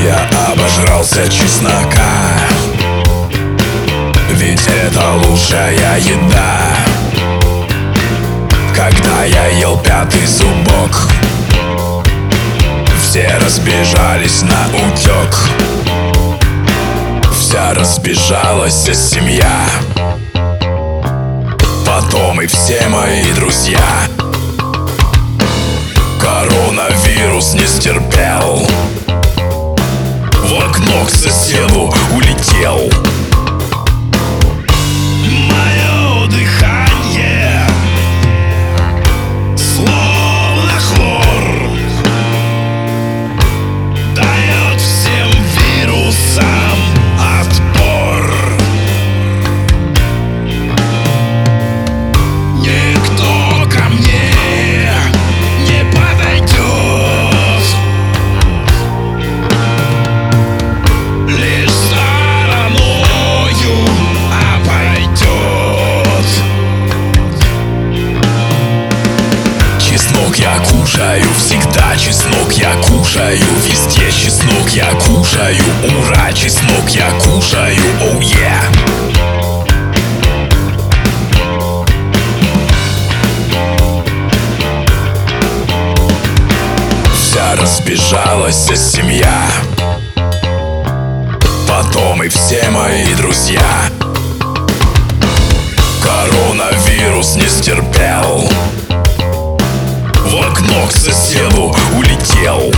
я обожрался чеснока, ведь это лучшая еда. Когда я ел пятый зубок, все разбежались на утек. Вся разбежалась семья, потом и все мои друзья. Коронавирус не стерпел, в окно к соседу улетел. Мое дыхание словно хлор, дает всем вирусам отпор. Никто ко мне не подойдет, лишь стороною обойдет. Чеснок я кушаю всегда, чеснок я кушаю везде, чеснок я кушаю, ура, чеснок я кушаю, оу е. Вся разбежалась семья, потом и все мои друзья. Коронавирус не стерпел, в окно к соседу улетел.